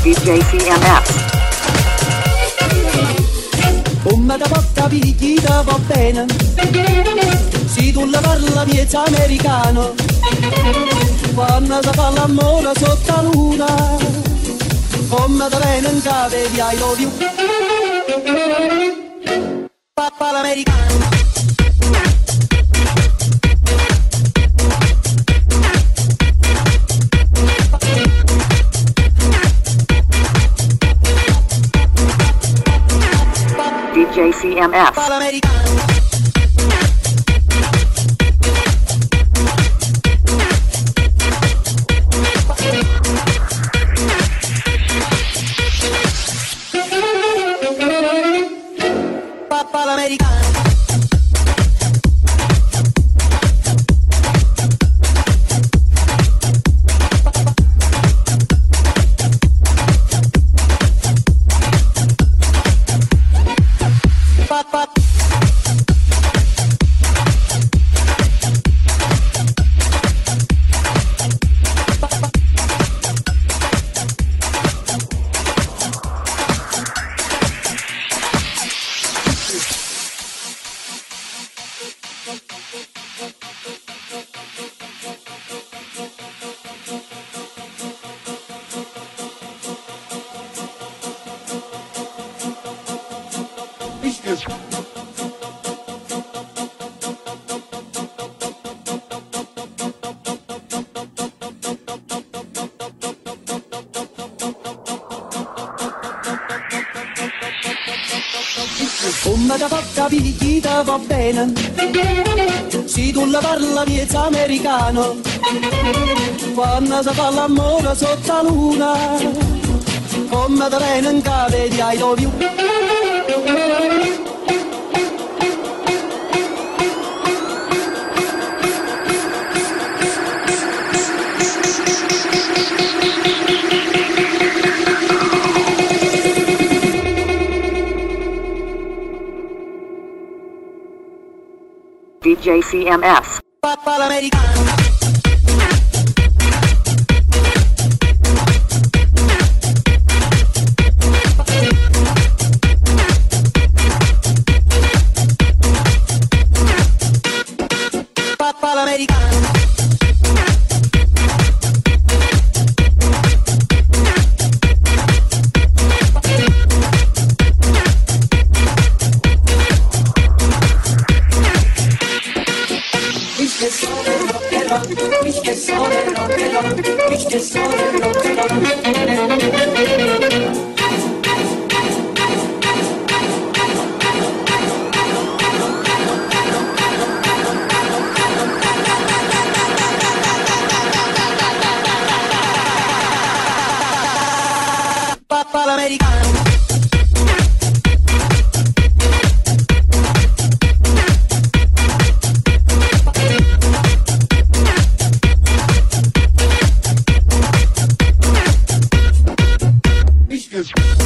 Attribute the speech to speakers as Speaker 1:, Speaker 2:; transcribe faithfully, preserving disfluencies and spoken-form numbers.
Speaker 1: D J C M F.
Speaker 2: Come da porta picchita va bene, se tu la parla miezza americano, quando si fa l'amore sotto la luna, come da bene in cave di I love you, papà l'americano.
Speaker 1: D J C M F.
Speaker 2: Papà l'americano. Come da porta picchita va bene, se tu la parla miezza americano, quando si fa l'amore sotto la luna, come da bene in cave di I love you.
Speaker 1: D J C M F.
Speaker 2: Papà l'americano. Papà l'americano. Ich get so rock and roll, ich get so rock and roll, ich get so rock and roll. Papà l'americano. Is